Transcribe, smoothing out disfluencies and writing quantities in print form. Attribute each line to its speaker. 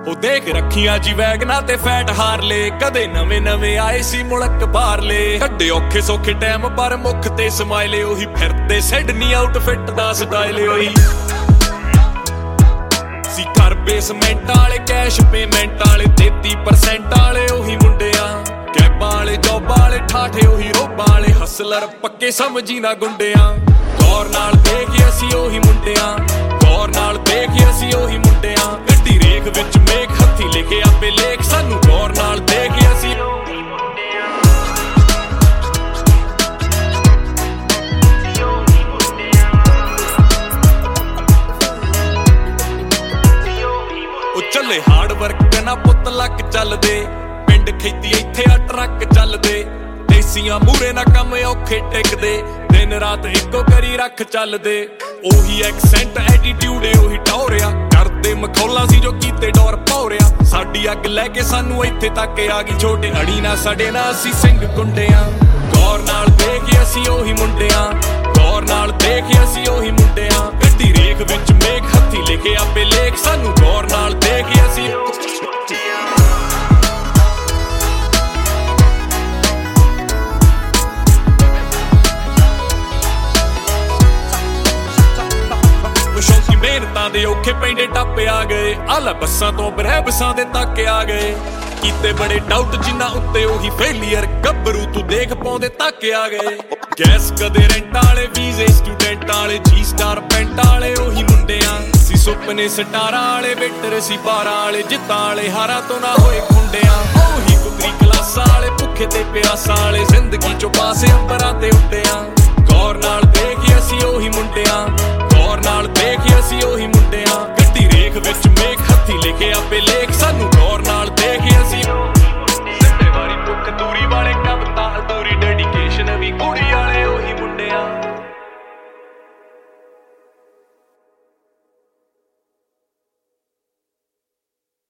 Speaker 1: ਉਹ ਦੇਖ ਰੱਖੀਆਂ ਜੀ ਵੈਗਨਾਂ ਤੇ ਫੈਟ ਹਾਰਲੇ, ਕਦੇ ਨਵੇਂ ਨਵੇਂ ਆਏ ਸੀ ਮੁਲਕ ਬਾਹਰਲੇ। ਕੱਢੇ ਔਖੇ ਸੌਖੇ ਟਾਈਮ ਪਰ ਮੁੱਖ ਤੇ ਸਮਾਈਲੇ, ਉਹੀ ਫਿਰਦੇ ਸਿਡਨੀ ਆਊਟਫਿੱਟ ਦਾ ਸਟਾਈਲ ਉਹੀ ਸੀ। ਘਰ ਬੇਸਮੈਂਟ ਵਾਲੇ ਕੈਸ਼ ਪੇਮੈਂਟ ਵਾਲੇ 33% ਵਾਲੇ ਉਹੀ ਮੁੰਡਿਆਂ, ਕੈਬਾਂ ਵਾਲੇ ਜੋਬਾਂ ਵਾਲੇ ਠਾਠੇ ਉਹੀ ਰੋਬਾਂ ਵਾਲੇ, ਹਸਲਰ ਪੱਕੇ ਸਮਝੀ ਨਾ ਗੁੰਡਿਆਂ। ਗੌਰ ਨਾਲ ਦੇਖੇ ਅਸੀਂ ਉਹੀ ਮੁੰਡਿਆਂ, ਗੌਰ ਨਾਲ ਦੇਖੇ ਅਸੀਂ ਉਹੀ ਮੁੰਡਿਆਂ। ਗੱਡੀ ਰੇਖ ਵਿੱਚ ਮੇਖ ਹੱਥੀ ਲਿਖੇ ਆਪੇ ਲੇਖ, ਸਾਨੂੰ ਗੌਰ ਨਾਲ ਦੇਖੇ ਅਸੀਂ ਉਹੀ ਮੁੰਡਿਆਂ। ਉਹ ਚੱਲੇ ਹਾਰਡ ਵਰਕ ਨਾ ਪੁੱਤ ਲੱਕ ਚੱਲਦੇ, ਪਿੰਡ ਖੇਤੀ ਇੱਥੇ ਆ ਟਰੱਕ ਚੱਲਦੇ। ਦੇਸੀਆਂ ਮੂਰੇ ਨਾ ਕੰਮ ਔਖੇ ਟਿਕਦੇ, ਦਿਨ ਰਾਤ ਇੱਕੋ ਕਰੀ ਰੱਖ ਚੱਲਦੇ। ਉਹੀ ਐਕਸੈਂਟ ਐਟੀਟਿਊਡ ਉਹੀ ਟੌਰਿਆ, ਕਰਦੇ ਮਖੌਲਾਂ ਸੀ ਜੋ ਕੀਤੇ ਡੋਰ ਭੌਰਿਆ। ਸਾਡੀ ਅੱਗ ਲੈ ਕੇ ਸਾਨੂੰ ਇੱਥੇ ਤੱਕ ਆ ਗਈ, ਛੋਟੇ ਅੜੀ ਨਾ ਸਾਡੇ ਨਾਲ ਅਸੀਂ ਸਿੰਘ ਗੁੰਡਿਆਂ। ਗੌਰ ਨਾਲ ਦੇਖੇ ਅਸੀਂ ਉਹੀ ਮੁੰਡਿਆਂ, ਗੌਰ ਨਾਲ ਦੇਖੇ ਅਸੀਂ ਉਹੀ ਮੁੰਡਿਆਂ। ਗੱਡੀ ਰੇਖ ਵਿੱਚ ਮੇਖ ਹੱਥੀ ਲਿਖੇ ਆਪੇ ਲੇਖ, ਸਾਨੂੰ ਗੌਰ ਨਾਲ ਦੇਖੇ ਅਸੀਂ ਮਿਹਨਤਾਂ ਦੇ ਔਖੇ ਪੈਂਡੇ ਟੱਪ ਆ ਗਏ। ਆਲਾ ਬੱਸਾਂ ਤੋਂ ਬਰਹਿਬਸਾਂ ਦੇ ਤੱਕ ਆ ਗਏ, ਕੀਤੇ ਬੜੇ ਡਾਊਟ ਜਿਨ੍ਹਾਂ ਉੱਤੇ ਉਹੀ ਫੇਲੀਅਰ। ਗੱਭਰੂ ਤੂੰ ਦੇਖ ਪਾਉਂਦੇ ਤੱਕ ਆ ਗਏ। ਗੈਸ ਕਦੇ ਰੈਂਟ ਵਾਲੇ, ਵੀਜ਼ੇ ਸਟੂਡੈਂਟ ਵਾਲੇ, ਜੀ ਸਟਾਰ ਪੈਂਟ ਵਾਲੇ ਉਹੀ ਮੁੰਡਿਆਂ ਸੀ। ਸੁਪਨੇ ਸਟਾਰਾਂ ਵਾਲੇ, ਵੇਟਰ ਸੀ ਬਾਰਾਂ ਵਾਲੇ, ਜਿੱਤਾਂ ਵਾਲੇ ਹਾਰਾਂ ਤੋਂ ਨਾ ਹੋਏ ਖੁੰਡਿਆਂ। ਉਹੀ ਕੁਦਰੀ ਕਲਾਸਾਂ ਵਾਲੇ, ਭੁੱਖੇ ਤੇ ਪਿਆਸਾਂ ਵਾਲੇ, ਜ਼ਿੰਦਗੀ ਚੋਂ ਪਾਸੇ ਅੰਬਰਾਂ ਤੇ ਉੱਡਿਆਂ। ਗੌਰ ਨਾਲ ਦੇਖੇ ਅਸੀਂ ਉਹੀ ਮੁੰਡਿਆਂ,